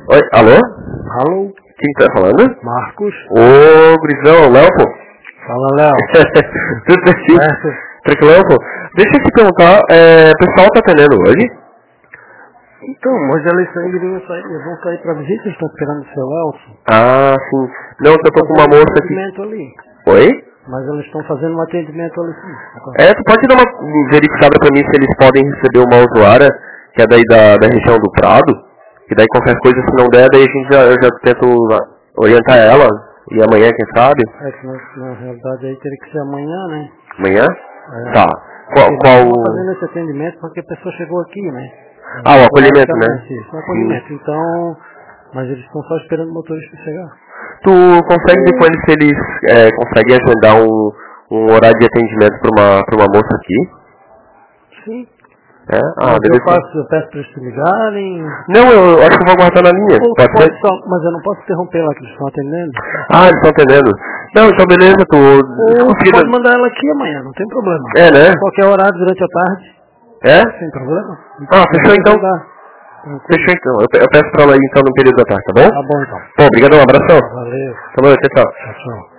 Oi, alô? Alô? Quem tá falando? Marcos? Ô, Grisão, Léo, pô. Fala, Léo. Tudo certinho? Tranquilão, pô. Deixa eu te perguntar, o pessoal tá atendendo hoje? Então, hoje eles iriam sair, eles vão sair pra visita, estão esperando o seu Elson. Ah, sim. Não, eu tô com uma moça aqui. Ali. Oi? Mas eles estão fazendo um atendimento ali sim. Tu pode dar uma verificada pra mim se eles podem receber uma usuária, que é daí da região do Prado, que daí qualquer coisa, se não der, daí eu já tento orientar ela, e amanhã, quem sabe? É que na realidade aí teria que ser amanhã, né? Amanhã? É. Tá. Qual... Estão fazendo esse atendimento porque a pessoa chegou aqui, né? O acolhimento, né? Isso, o acolhimento. Então, mas eles estão só esperando o motorista chegar. Tu consegue ver com eles se eles conseguem agendar um horário de atendimento para uma moça aqui? Sim. Beleza. Eu peço para eles te ligarem. Não, eu acho que eu vou aguardar na linha. Pode ser? Mas eu não posso interromper lá que eles estão atendendo. Eles estão atendendo. Não, então beleza, Ou pode mandar ela aqui amanhã, não tem problema. Né? Qualquer horário durante a tarde. Sem problema. Fechou então. Fechou então. Eu peço pra ela ir então no período da tarde, tá bom? Tá bom então. Obrigado, um abração. Valeu. Falou, tchau. Tchau.